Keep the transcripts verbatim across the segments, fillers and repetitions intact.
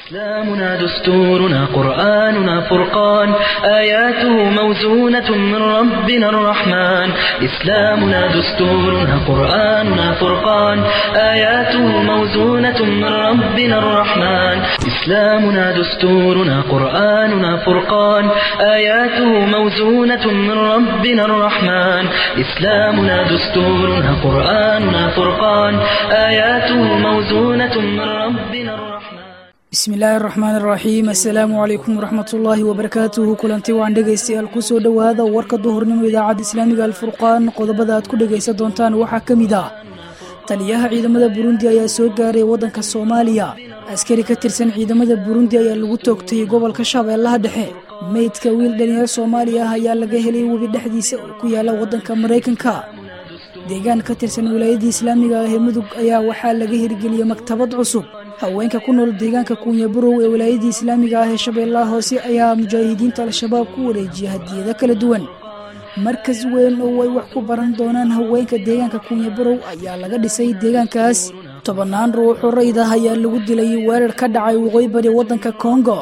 إسلامنا دستورنا قرآننا فرقان آياته موزونة من ربنا الرحمن إسلامنا دستورنا قرآننا فرقان آياته موزونة من ربنا الرحمن إسلامنا دستورنا قرآننا فرقان آياته موزونة من ربنا الرحمن إسلامنا دستورنا قرآننا فرقان آياته موزونة من ربنا الرحمن بسم الله الرحمن الرحيم السلام عليكم ورحمة الله وبركاته كلانتي وعن dhageystayaal ku soo dhawaada warka duhurnimo idaacada Islaamiga Al-Furqaan qodobada aad ku dhageysan doontaan waxa kamid ah taliyaha ciidamada Burundi ayaa soo gaaray wadanka Soomaaliya askari ka tirsan ciidamada Burundi ayaa lagu toogtay gobolka Shabeellaha Dhexe meydka wiil dhalinyaro Soomaaliya ah ayaa laga helay webi dhexdiisa oo ku yaala wadanka Mareykanka deegaan ka tirsan wilaayada Islaamiga ah ee Mudug ayaa waxa laga hirgeliyay maktabad cusub haweenka ku nool deegaanka Kunya Burow ee wilaayada Islaamiga ah ee Shabeellaha Hoose ayaa mujaahidiinta al-shabaab ku wareejiyay hadiyado kala duwan markas weyn oo ay wax ku baran doonaan haweenka deegaanka Kunya Burow ayaa laga dhisay deegaankaas tobanaan ruux oo rayid ah ayaa lagu dilay weerar ka dhacay waqooyi bari wadanka Congo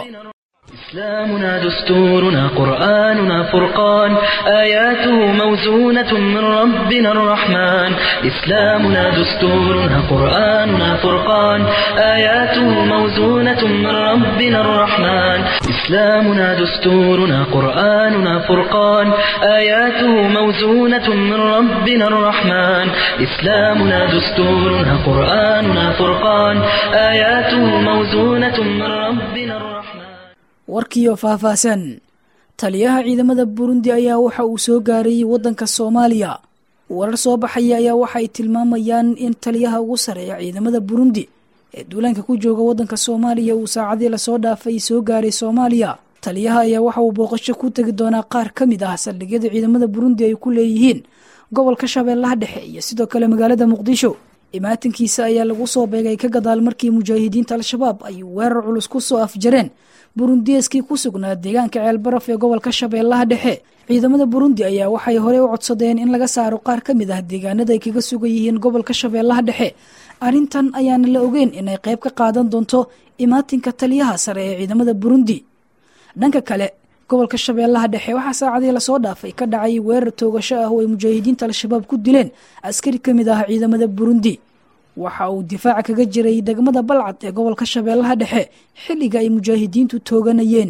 إسلامنا دستورنا قرآننا فرقان آياته موزونة من ربنا الرحمن إسلامنا دستورنا قرآننا فرقان آياته موزونة من ربنا الرحمن إسلامنا دستورنا قرآننا فرقان آياته موزونة من ربنا الرحمن إسلامنا دستورنا قرآننا فرقان آياته موزونة من ربنا الرحمن warkiyo faahfaahsan taliyaha ciidamada Burundi ayaa waxa uu soo gaaray wadanka Soomaaliya warar soo baxay ayaa waxa ay tilmaamayaan in taliyaha ugu sareeya ciidamada Burundi ee duulanka ku jooga wadanka Soomaaliya uu saacadii la soo dhaafay soo gaaray Soomaaliya taliyaha ayaa waxa uu booqasho ku tagi doonaa qaar kamid ah saldhigyada ciidamada Burundi ay ku leeyihiin gobolka Shabeellaha Dhexe iyo sidoo kale magaalada Muqdisho imaatinkiisa ayaa lagu soo beegay ka gadaal markii mujaahidiinta al-shabaab ay weerar culus ku soo afjareen Burundiiskii ku sugnaa deegaanka Ceelbaraf ee gobolka Shabeellaha Dhexe ciidamada Burundi ayaa waxay hore u codsadeen in laga saaro qaar kamid ah deegaanada ay kaga sugan yihiin gobolka Shabeellaha Dhexe arintan ayaana la ogeyn inay qayb ka qaadan doonto imaatinka taliyaha sare ee ciidamada Burundi dhanka kale gobolka Shabeellaha Dhexe waxa saacadii la soo dhaafay ka dhacay weerar toogasho ah oo ay mujaahidiinta al-shabaab ku dileen askari kamid ah ciidamada Burundi waxa uu difaac kaga jiray degmada Balcad ee gobolka Shabeellaha Dhexe xilliga ay mujaahidiintu tooganayeen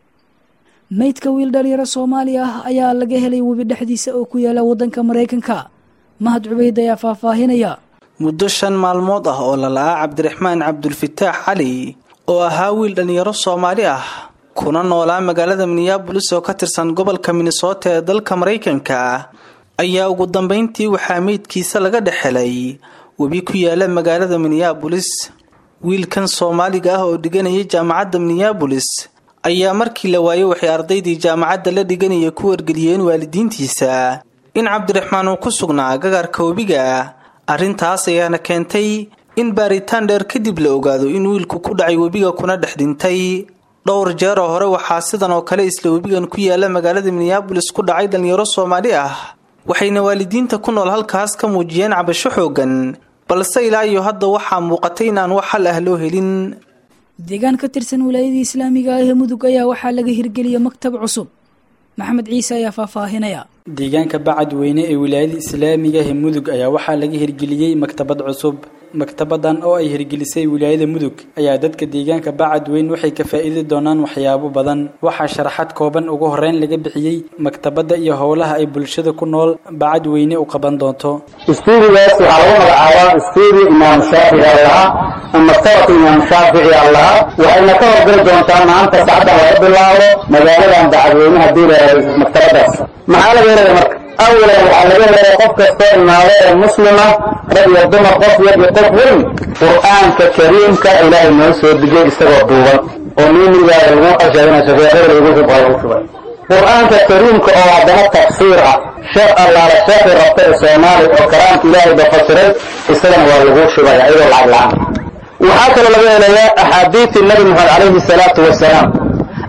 meydka wiil dhalinyaro Soomaali ah ayaa laga helay webi dhexdiisa oo ku yaala wadanka Mareykanka Mahad Cubeyd ayaa faahfaahinaya muddo shan maalmood ah oo la laa Cabdiraxmaan Cabdulfataax Cali oo ahaa wiil dhalinyaro Soomaali ah kuna noolaa magaalada Minneapolis oo ka tirsan gobolka Minnesota ee dalka Mareykanka ayaa ugu dambeyntii waxa meydkiisa laga dhaxelay webi ku yaala magaalada Minneapolis wiilkan Soomaaliga ah oo dhiganaya jaamacadda Minneapolis ayaa markii la waayay waxay ardaydii jaamacadda la dhiganaya ku wargeliyeen waalidiintiisa in Cabdiraxmaan uu ku sugnaa gagarka webiga arintaas ayaana keentay in baaritaan dheer kadib la ogaado in wiilku ku dhacay webiga kuna dhex dhintay dhowr jeer oo hore waxaa sidan oo kale isla webigan ku yaala magaalada Minneapolis ku dhacay dhalinyaro Soomaali ah waxayna waalidiinta ku nool halkaas ka muujiyeen cabasho xoogan balse ilaa iyo hadda waxa muuqatay in aan wax xal ah loo helin deegaan ka tirsan wilaayada Islaamiga ah ee Mudug ayaa waxa laga hirgeliyay maktab cusub Maxamed Ciise ayaa faahfaahinaya deegaanka Bacad Weyne ee wilaayada Islaamiga ah ee Mudug ayaa waxa laga hirgeliyay maktabad cusub maktabadan oo ay hirgelisay wilaayada Mudug ayaa dadka deegaanka Bacad Weyne waxay ka faa'iido doonaan waxyaabo badan waxa sharaxad kooban ugu horeyn laga bixiyay maktabada iyo howlaha ay bulshada ku nool Bacad Weyne u qaban doonto istiirigaas waxa lagu magacaabaa istiiri Imaam Shaafici Allah ama maktabada Imaam Shaafici Allah waxayna ka horgeli doontaa maanta saacada laga bilaabo magaalada Bacad Weyne hadii la yiraahdo maktabadaas maxaa laga yeelay marka أولاً على ذلك قفك الصائمة المسلمة رضي الضمر قف يد قفهم قرآن كريم كإله المنسو بجي استوى الضوء ومين إذا الموقع شاهدنا شفيع غير يقول سبحانه قرآن كريم كأعظم تقصيرها شاء الله على الشيخ الربطي الصومالي وكرام إلهي بفصري السلام والغوش شبايا أيضا العقل عنه وحاكل الله إليه أحاديث النبي محمد عليه الصلاة والسلام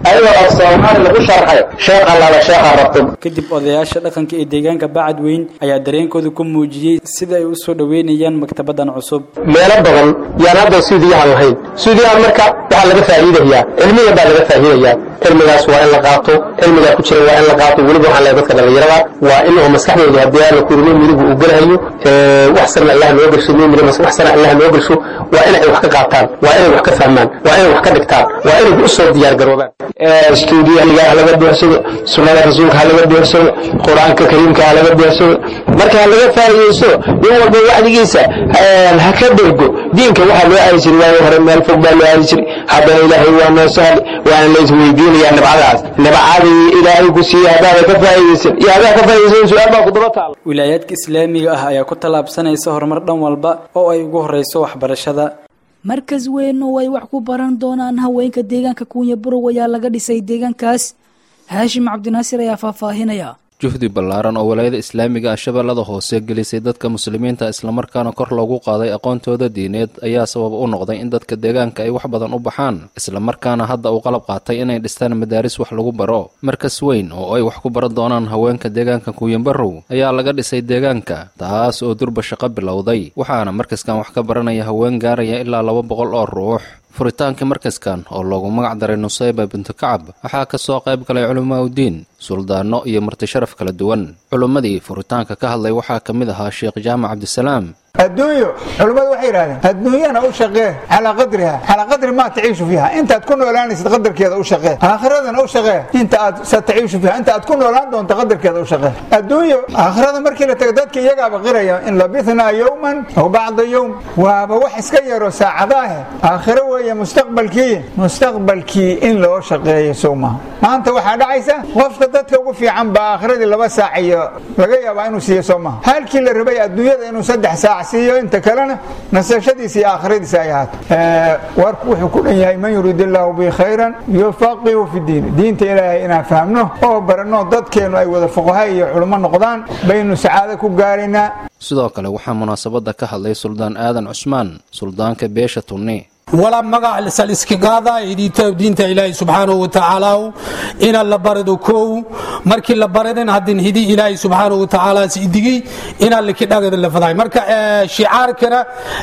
ayagoo af soomaali lagu sharxay sheekh allaala sheekha rabto. kadib odayaasha dhaqanka ee deegaanka Bacadweyn ayaa dareenkooda ku muujiyay sida ay u soo dhaweynayaan maktabadan cusub. meelo badan yaan hadda Suudiyaha lahayn. Suudiyaha marka waxa laga faa'iideeyaa cilmiga baa laga faa'iideeyaa. cilmigaas waa in la qaato, cilmiga ku jira waa in la qaato. weliba waxaan leeyahay dadka dhalinyarada waa in uu maskaxdooda haddii la kulmo midib uu galayo ee wax sarna Allah loo gasho midib wax sarna Allah loo gasho waa in ay wax ka qaataan, waa in ay wax ka fahmaan, waa in ay wax ka dhigtaan, waa in ay u soo diyaar garoobaan. ee Suudiyaha laga buuxsado, sunnada rasuulka laga buuxsado, quraanka kariimka laga buuxsado. marka laga faa'iideyso in walba wacdigiisa ha ka dhirgo diinka waxa loo aayay jiray waa hore meel fog baa loo aayay jiray. hadda Ilaahay waa noo sahal waa in la isweydiinayaa nabcadaas nabcadi Ilaahay ku siiyay hada ka faa'iideysan iyo hada ka faa'iideysan su'aal baa ku daba taal. wilaayadka islaamiga ah ayaa ku talaabsanaysa horumar dhan walba oo ay ugu horeyso waxbarashada. markas weyn oo ay wax ku baran doonaan haweenka deegaanka Kunya Burow ayaa laga dhisay deegaankaas. Haashim Cabdinaasir ayaa faahfaahinaya. juhdi ballaaran oo walaayada islaamiga ah shabeellada hoose gelisay dadka muslimiinta isla markaana kor loogu qaaday aqoontooda diineed ayaa sabab u noqday in dadka deegaanka ay wax badan u baxaan isla markaana hadda uu qalab qaatay inay dhistaan madaaris wax lagu baro. markas weyn oo ay wax ku baran doonaan haweenka deegaanka Kunya Burow ayaa laga dhisay deegaanka, taas oo durba shaqo bilowday, waxaana markaskan wax ka baranaya haween gaaraya ilaa laba boqol oo ruux. furitaanka markaskan oo loogu magac daray Nusayba bintu Kacab waxaa ka soo qayb galay culumaa u diin, suldaano iyo marti sharaf kala duwan. culimmadii furitaanka ka hadlay waxaa ka mid ahaa Sheekh Jaamac Cabdisalaam. الدنيا علماء وحيران الدنيا أنا أشقى على قدرها على قدر ما تعيش فيها. أنت تكون ولا تقدر كذا أشقى آخرها أنا أشقى أنت ستعيش فيها. أنت تكون ولا أنت تقدر كذا أشقى الدنيا آخرها مركلة تقدر كي يجاب غيرها إن لبثنا يوما أو بعض يوم وبوحس كير ساعدها آخره وهي مستقبل كي مستقبل كي إن لو أشقى يسومها ما أنت واحد عايزة وفتدت وفي عم بآخرة اللي بس ساعية لقيها بأنه سيسومها هل كل الربيع الدنيا إنه سدح ساعة سيو أنت كلنا نسشدي سي آخرة ساعات أه واركوح كل يوم من يريد الله به خيرا يفقهه في الدين دين تلاهي إنا فهمنه أو برنو ضد كانوا أي وذا فقهاء علماء نقدان بين سعادة كوجارنا. sidoo kale waxaa munaasabada ka hadlay suldaan aadan cusmaan, suldaanka beesha Tunni. ولا مقع لسالسكقاضا يديتو دينتا إلهي سبحانه وتعالى إن الله بردو كو مركي الله بردن هدين هدي إلهي سبحانه وتعالى سيدي إن الله كداغد الله فضاي مركا شعار كنا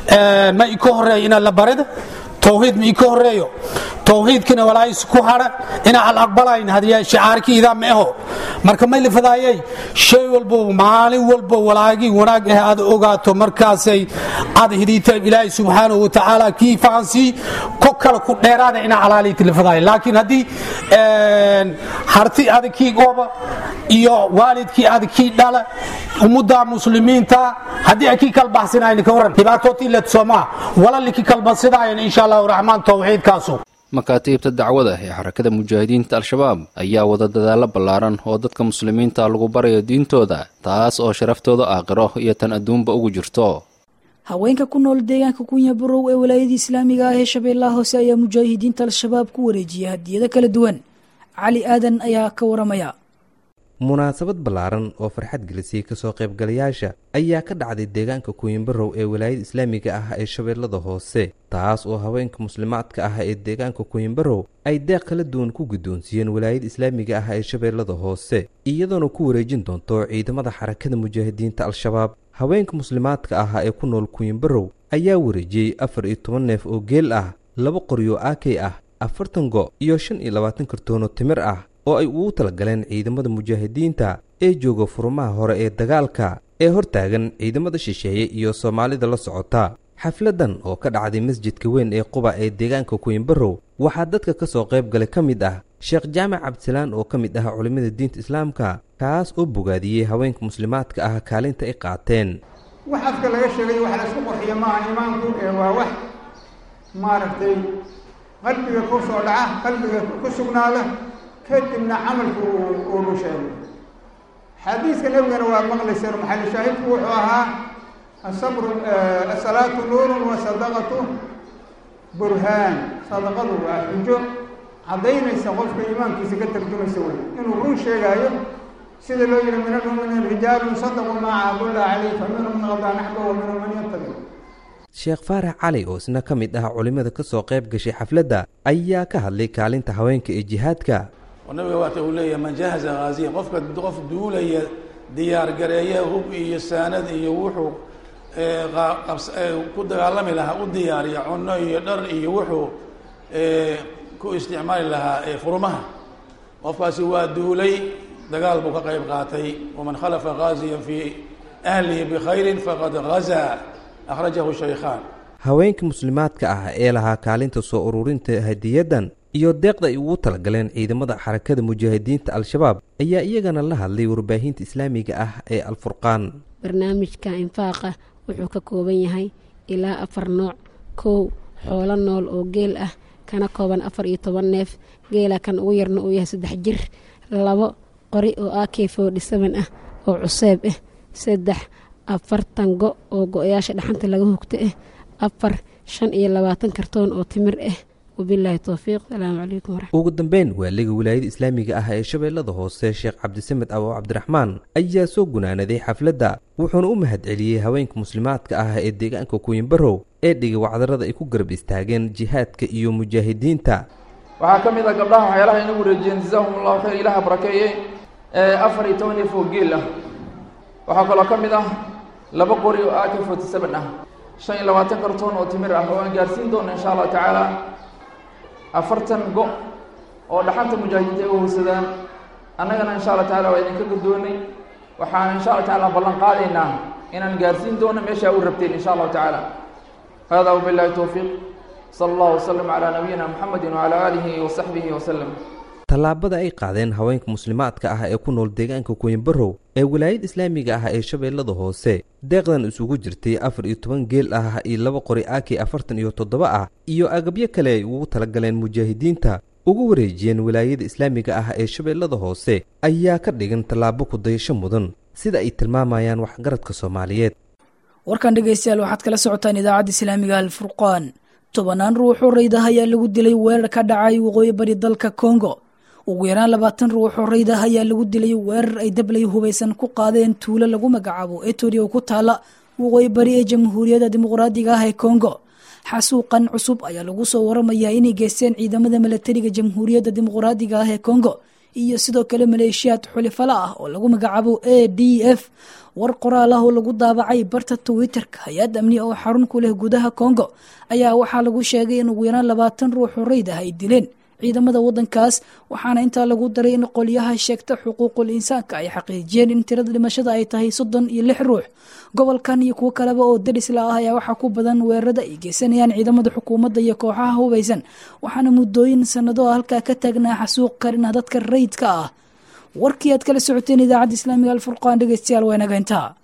ما يكوهر إن الله برد توحيد ما يكوهر توحيد كنا ولا يسكوهر إن على أقبلين هذه شعار كي إذا ما هو مركا ما اللي فضاي شيء والبو مالي والبو ولاقي وناق هذا أوقاته مركاسي هذا هديتو إلهي سبحانه وتعالى كيف كوكل كديرada ina calaali tilfaday laakiin hadii een harti adkii gooba iyo waalidkii adkii dhala umada muslimiinta hadii ay kal baxsanayn ka waran dhibaatootii la Soomaa wala liki kalbasidaayeen insha Allah rahmaan tawxiidkaasu. makaatiibta dacwada ee xarakada mujaahidiinta al-shabaab ayaa wada dadaalo ballaaran oo dadka muslimiinta lagu barayo diintooda, taas oo sharaftooda aakhiro iyo tan adduunba ugu jirto. haweenka ku nool deegaanka Kunya Burow ee wilaayada islaamiga ah ee Shabeellaha Hoose ayaa mujaahidiinta al-shabaab ku wareejiyay hadiyado kala duwan. cali aadan ayaa ka waramaya. munaasabad ballaaran oo farxad gelisay ka soo qaybgalayaasha ayaa ka dhacday deegaanka Kunya Burow ee wilaayada islaamiga ah ee Shabeellaha Hoose, taas oo haweenka muslimaadka ah ee deegaanka Kunya Burow ay deeq kala duwan ku gudoonsiiyeen wilaayada islaamiga ah ee Shabeellaha Hoose iyadoo ku wareejin doonto ciidamada xarakada mujaahidiinta al-shabaab. haweenka muslimaadka ah ee ku nool Kunya Burow ayaa wareejiyay afar iyo toban neef oo geel ah, laba qoryo A K ah, afartan go iyo shan iyo labaatan kartoon oo timir ah oo ay ugu talagaleen ciidamada mujaahidiinta ee jooga furmaha hore ee dagaalka ee hortaagan ciidamada shisheeye iyo Soomaalida la socota. xafladan oo ka dhacday masjidka weyn ee Quba ee deegaanka Kunya Burow waxaa dadka ka soo qayb galay kamid ah Sheekh Jaamac Cabdisalaam oo kamid ah culimada diinta islaamka, kaas oo bogaadiyay haweenka muslimaadka ah kaalinta ay qaateen. wax afka laga sheegay wax la isku qorxiyo ma iimaanku ee waa wax maaragtay qalbiga ku soo dhaca qalbiga ku sugnaada kadibna camalku uu sheegay. xadiiska nabigana waa maqlaysay maxalli shaahidku wuxuu ahaa الصبر الصلاة نور وصدقة برهان. صدقة وحجة عضينا يسقف إيمان كي سكتر كم يسوي إنه كل شيء جايه سيد الله يرمينا من الرجال صدقوا ما عبد الله عليه فمنهم من غضا نحبه ومنهم من يتقي. sheekh faarax cali oo isna ka mid ah culimmada ka soo qayb gashay xafladda ayaa ka hadlay kaalinta haweenka ee jihaadka nabiga waata uu leeyahay man jahaza ghaziya qofka qof duulaya diyaar gareeya hub iyo saanad iyo wuxuu ku dagaalami lahaa u diyaariya cunno iyo dhar iyo wuxuu ku isticmaali lahaa furumaha qofkaasi waa duulay dagaal buu ka qayb qaatay waman khalafa ghaziyan fii ahlihi bikhayrin faqad ghazaa akhrajahu shaykhaan haweenka muslimaadka ah ee lahaa kaalinta soo ururinta hadiyadan iyo deeqda ay ugu talagaleen ciidamada xarakada mujaahidiinta al-shabaab ayaa iyagana la hadlay warbaahinta islaamiga ah ee alfurqaan barnaamijka infaaqa wuxuu ka kooban yahay ilaa afar nooc kow xoolo nool oo geel ah kana kooban afar iyo toban neef geela kan ugu yarna uu yahay saddex jir labo qori oo a k forty seven ah oo cuseeb ah saddex afartan go oo go-yaasha dhaxanta laga hugto ah afar shan iyo labaatan kartoon oo timir ah wabilaahi towfiiq salaamu calaykum waraxmat ugu dambeyn waaliga wilaayada islaamiga ah ee shabeellada hoose sheekh cabdisamed awo cabdiraxmaan ayaa soo gunaanaday xafladda wuxuuna u mahadceliyey haweenka muslimaadka ah ee deegaanka kuwinbarow ee dhigay wacdarada ay ku garab istaageen jihaadka iyo mujaahidiinta waxaa ka mid ah gabdhaha waxyaalaha inagu wareejiyeen jazaahum allahu khayr ilaha barakeeye ee afar iyo toban neef oo geel ah waxaa kaloo ka mid ah laba qori oo a k forty seven ah shan iyo labaatan kartoon oo timir ah oo aan gaarsiin doona insha allahu tacaala afartan go oo dhaxanta mujaahidiinta ay u howsadaan annagana insha allah tacala waa idinka guddoonay waxaan insha allah tacala ballan qaadaynaa inaan gaarsiin doono meesha u rabteen insha allahu tacaala hada wabillahi towfiiq sala allahu wasalam calaa nabiyina muxamedin wacalaa aalihi wasaxbihi wasalam tallaabada ay qaadeen haweenka muslimaadka ah ee ku nool deegaanka kuwinbarow ee wilaayada islaamiga ah ee shabeellada hoose deeqdan isugu jirtay afar iyo toban geel ah iyo laba qori a k afartan iyo toddoba ah iyo agabyo kale ay ugu talagaleen mujaahidiinta ugu wareejiyeen wilaayada islaamiga ah ee shabeellada hoose ayaa ka dhigan tallaabo kudayasho mudan sida ay tilmaamayaan waxgaradka soomaaliyeed warkan dhegaystayaal waxaad kala socotaan idaacadda islaamiga alfurqaan tobanaan ruux oo raydah ayaa lagu dilay weerar ka dhacay waqooyi bari dalka kongo ugu yaraan labaatan ruux oo raydah ayaa lagu dilay weerar ay dablay hubaysan ku qaadeen tuulo lagu magacaabo etodi oo ku taala waqooyi bari ee jamhuuriyadda dimuqraadiga ah ee kongo xasuuqan cusub ayaa lagu soo waramayaa inay geysteen ciidamada milatariga jamhuuriyadda dimuqraadiga ah ee kongo iyo sidoo kale maleeshiyaad xulifala ah oo lagu magacaabo a d f war qoraal ah oo lagu daabacay barta twitterka hay-ad amni oo xarun ku leh gudaha kongo ayaa waxaa lagu sheegay in ugu yaraan labaatan ruux oo raydah ay dileen ciidamada wadankaas waxaana intaa lagu daray in qolyaha sheegta xuquuqul insaanka ay xaqiijiyeen in tirada dhimashada ay tahay soddon iyo lix ruux gobolkan iyo kuwo kaleba oo darisla ah ayaa waxaa ku badan weerarada ay geysanayaan ciidamada xukuumadda iyo kooxaha hubaysan waxaana muddooyin sanado halkaa ka taagnaa xasuuq karina dadka rayidka ah warkii aad kala socoteen idaacadda islaamiga alfurqaan dhegeystayaal waa inaga intaa